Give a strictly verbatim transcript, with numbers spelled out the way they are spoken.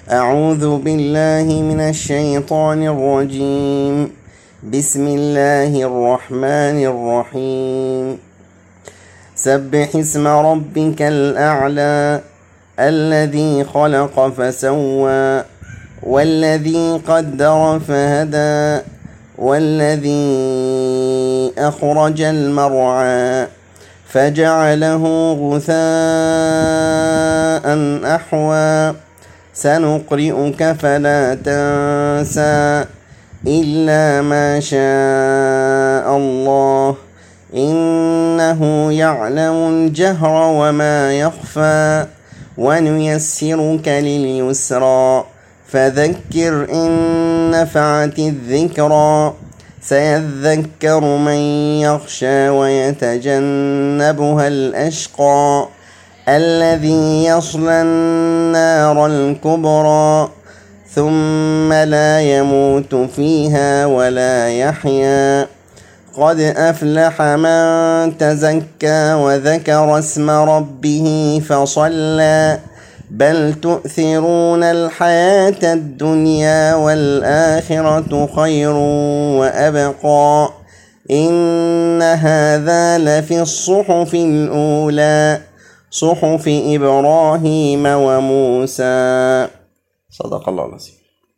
أعوذ بالله من الشيطان الرجيم. بسم الله الرحمن الرحيم. سبح اسم ربك الأعلى الذي خلق فسوى والذي قدر فهدى والذي أخرج المرعى فجعله غثاء أحوى سنقرئك فلا تنسى إلا ما شاء الله إنه يعلم الجهر وما يخفى ونيسرك لليسرى فذكر إن نفعت الذكرى سيذكر من يخشى ويتجنبها الأشقى الذي يصلى النار الكبرى ثم لا يموت فيها ولا يحيا قد أفلح من تزكى وذكر اسم ربه فصلى بل تؤثرون الحياة الدنيا والآخرة خير وأبقى إن هذا لفي الصحف الأولى صحف إبراهيم وموسى. صدق الله العظيم.